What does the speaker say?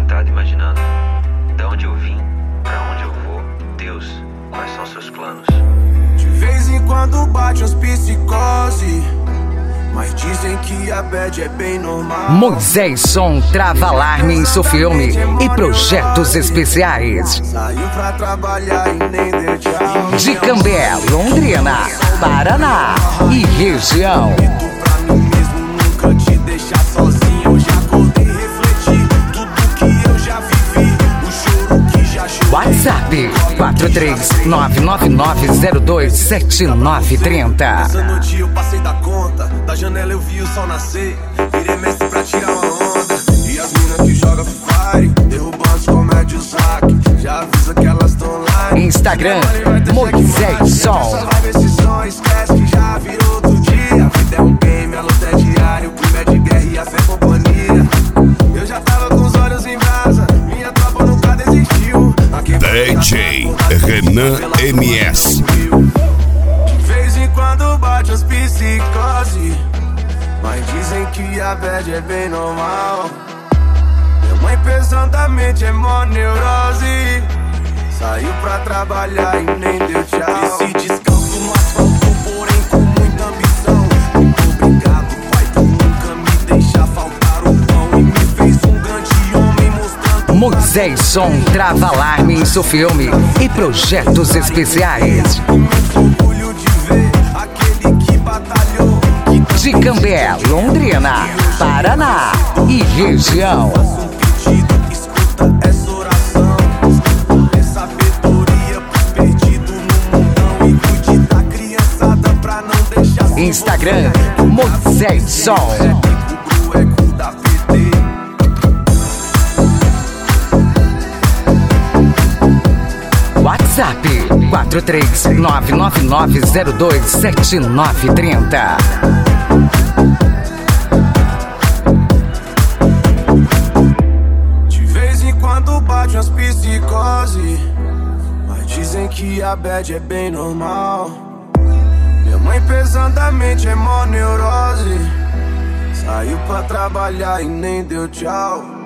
deitado imaginando de onde eu vim, pra onde eu vou. Deus, quais são seus planos? De vez em quando bate as psicose, mas dizem que a bad é bem normal. Moisés Som trava alarme em seu filme e projetos especiais. Saiu pra trabalhar e nem deu tchau. De Cambé, Londrina, Paraná e região. Pra mim mesmo nunca te deixar sozinho. Eu já acordei e refleti tudo que eu já vivi, o choro que já chorei. WhatsApp 43999027930. Essa noite eu passei da conta, da janela eu vi o sol nascer. Virei mestre pra tirar uma onda. E as minas que jogam Free Fire, derrubando os comédios hack. Já avisa que elas tão online. Instagram, Moisés Som. Essa vibe, esse som, esquece que já virou outro dia. A vida é um game, a luta é diária. O clima é de guerra e a fé é companhia. Eu já tava com os olhos em brasa, minha tropa nunca desistiu. DJ Renan MS. De vez em quando bate as psicose, mas dizem que a bad é bem normal. Minha mãe pesadamente é mó neurose. Saiu pra trabalhar e nem deu tchau. Esse descalço no asfalto, porém com muita ambição. Muito obrigado, pai, por nunca me deixar faltar o pão. E me fez um grande homem mostrando. Moisés Som trava alarme em seu filme e projetos especiais. Orgulho de ver aquele que batalhou. De Cambé, Londrina, Paraná e região. Faço um pedido, escuta essa oração. É sabedoria pros perdidos no mundão. E cuide da criançada pra não deixar. Instagram, Moisés Som. O grueco da PT. WhatsApp 43999027930. De vez em quando bate as psicose, mas dizem que a bad é bem normal. Minha mãe pesadamente é mó neurose. Saiu pra trabalhar e nem deu tchau.